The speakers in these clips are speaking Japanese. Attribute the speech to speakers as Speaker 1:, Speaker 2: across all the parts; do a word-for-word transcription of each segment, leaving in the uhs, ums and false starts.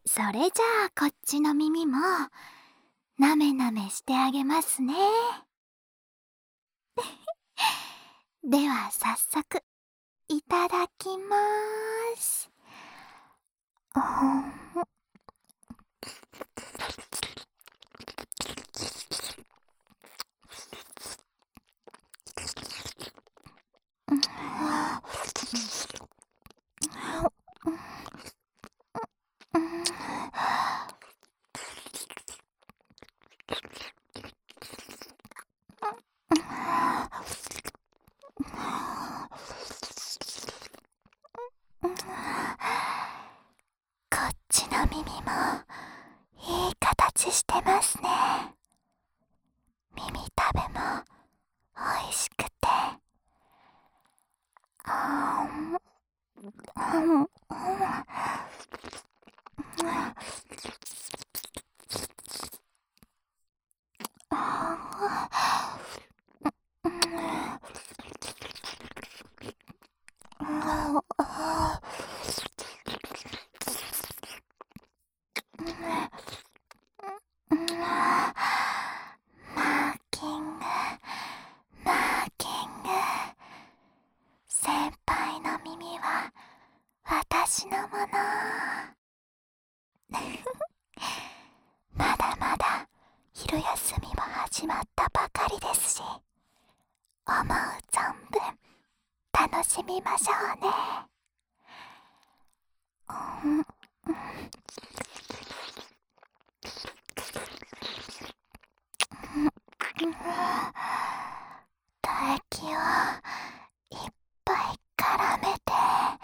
Speaker 1: それじゃあこっちの耳もなめなめしてあげますね。では早速いただきまーす。うん。こっちの耳もいい形してますね。耳たぶもおいしくて、あん、うん、うん、マーキング、マーキング。先輩の耳は私のもの。まだまだ昼休みも始まったばかりですし、思う存分楽しみましょうね。うん、唾液をいっぱい絡めて、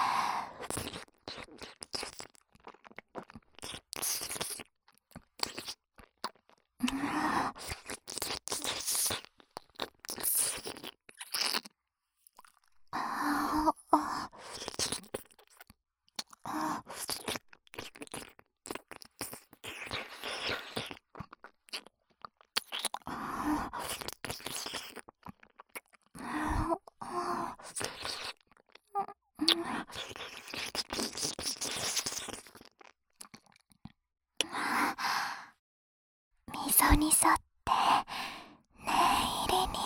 Speaker 1: 溝に沿って念入りに、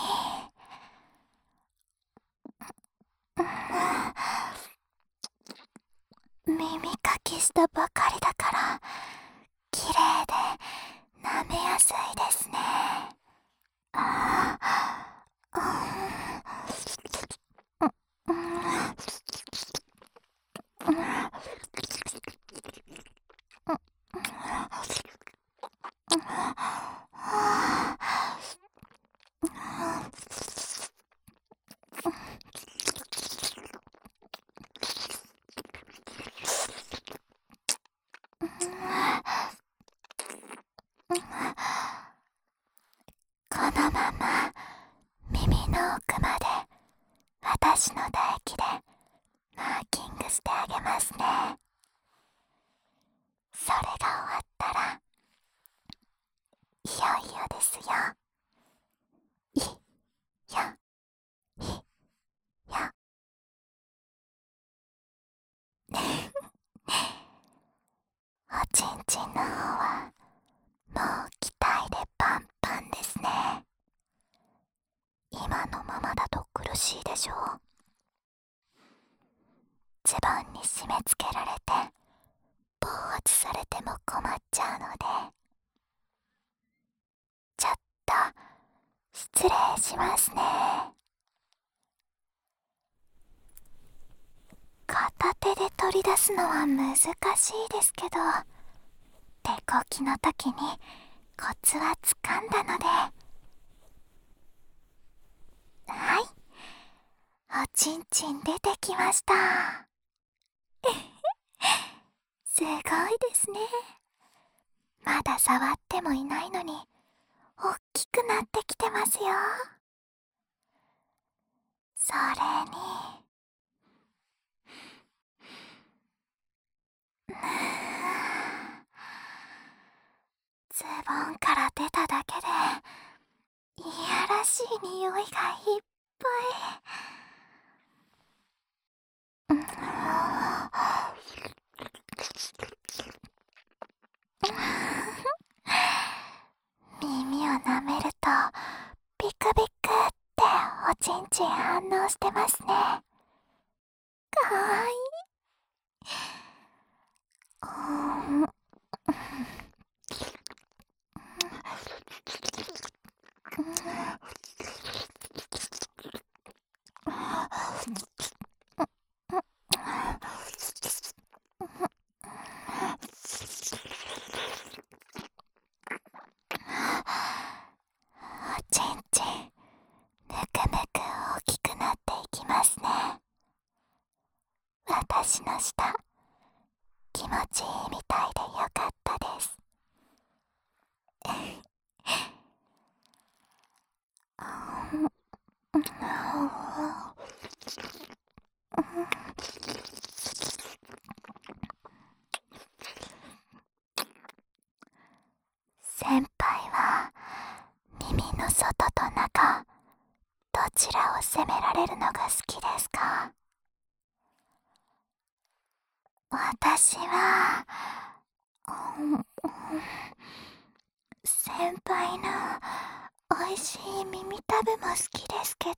Speaker 1: 耳かきしたばかりだから綺麗で舐めやすいですね。あー、うん、うん、このまま耳の奥まで私の唾液でマーキングしてあげますね。それが終わったらいよいよですよ。いよいよ。おちんちんの方はもう期待でパンパンですね。今のままだと苦しいでしょう。ズボンに締め付けられてポーズされても困っちゃうので、ちょっと失礼しますね。片手で取り出すのは難しいですけど、手こきの時にコツはつかんだので、はい、おちんちん出てきました。すごいですね。まだ触ってもいないのにおっきくなってきてますよ。それにズボンから出ただけでいやらしい匂いがいっぱい。 ちん反応してますね。かわいい。うーんおちんちん、むくむく大きくなっていきますね。私の舌、気持ちいいみたいでよかったです。先輩は耳の外と中、どちらを責められるのが好きですか？私は、うん先輩のおいしい耳たぶも好きですけど、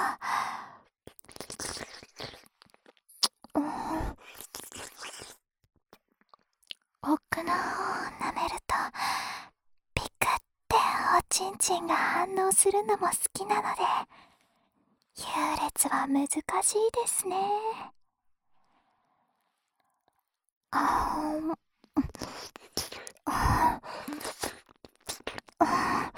Speaker 1: うん、奥の方を舐めるとピクっておちんちんが反応するのも好きなので、優劣は難しいですね。あーあーあ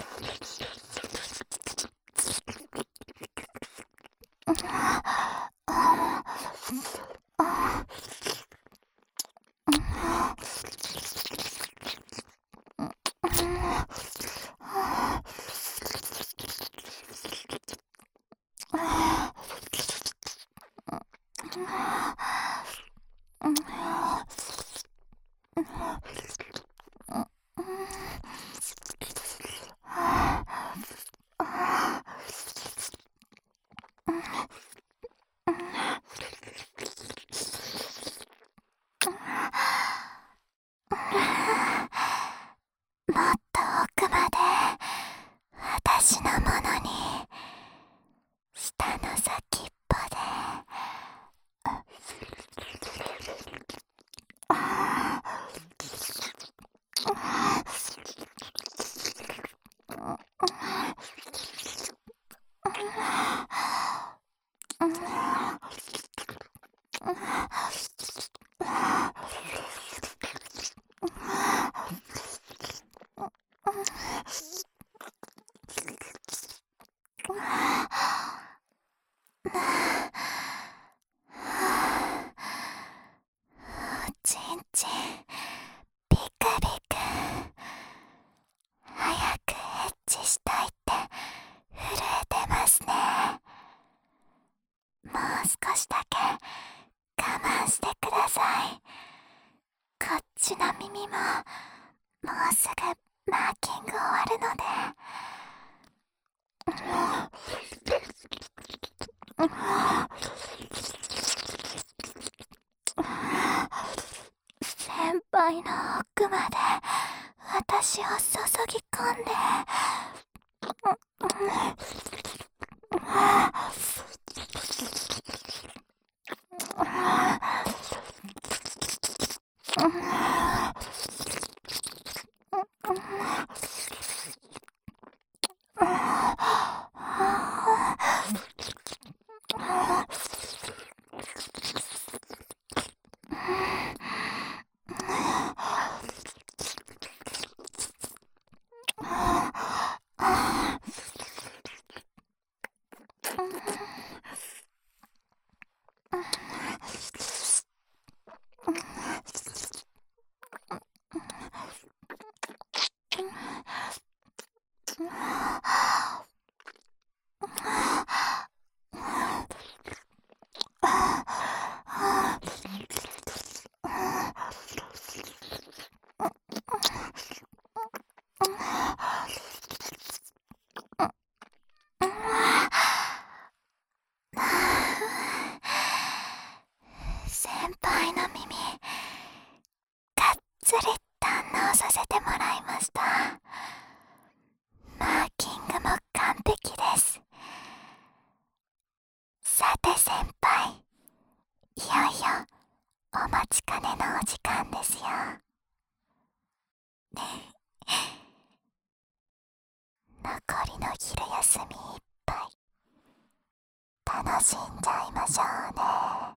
Speaker 1: ーあーあもっと奥まで私のものに、舌の先っぽで、あおちんちんビクビク、早くエッチしたいって震えてますね。もう少しだけ我慢してください。こっちの耳ももうすぐマーキング終わるので。先輩の奥まで私を注ぎ込んで、 お待ちかねのお時間ですよ。残りの昼休みいっぱい楽しんじゃいましょうね。